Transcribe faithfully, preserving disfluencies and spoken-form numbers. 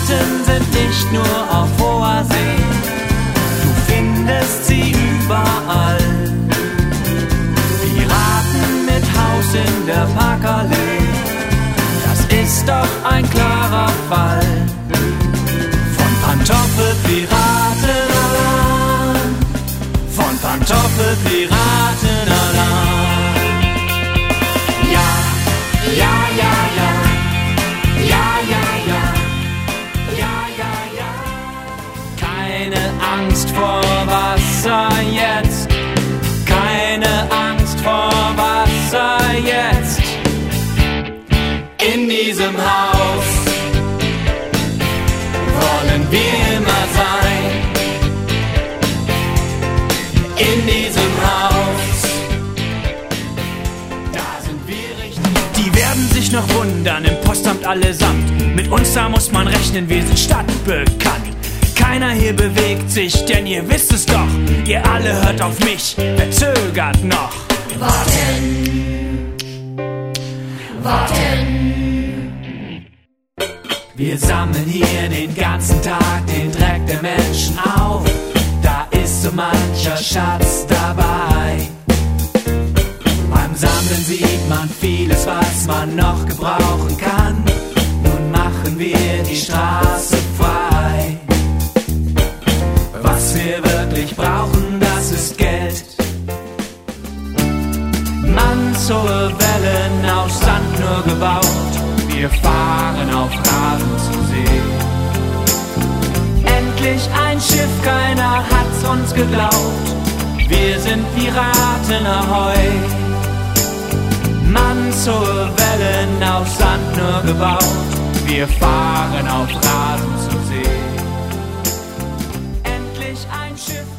Piraten sind nicht nur auf hoher See, du findest sie überall. Piraten mit Haus in der Parkallee, das ist doch ein klarer Fall. Von Pantoffelpiratenalarm, von Pantoffelpiratenalarm. Ja, ja, ja, ja, ja, ja, ja, ja, ja, ja. Keine Angst vor Wasser jetzt, keine Angst vor Wasser jetzt. In diesem Haus wollen wir immer sein. In diesem Haus, da sind wir richtig. Die werden sich noch wundern, im Postamt allesamt. Mit uns da muss man rechnen, wir sind stadtbekannt. Keiner hier bewegt sich, denn ihr wisst es doch. Ihr alle hört auf mich, wer zögert noch? Warten, warten. Wir sammeln hier den ganzen Tag den Dreck der Menschen auf. Da ist so mancher Schatz dabei. Beim Sammeln sieht man vieles, was man noch gebrauchen kann. Nun machen wir die Straße frei. Was wir wirklich brauchen, das ist Geld. Mannshohe Wellen aus Sand nur gebaut. Wir fahren auf Rasen zu See. Endlich ein Schiff, keiner hat's uns geglaubt. Wir sind Piraten, ahoi. Mannshohe Wellen aus Sand nur gebaut. Wir fahren auf Rasen zu See. Endlich ein Schiff.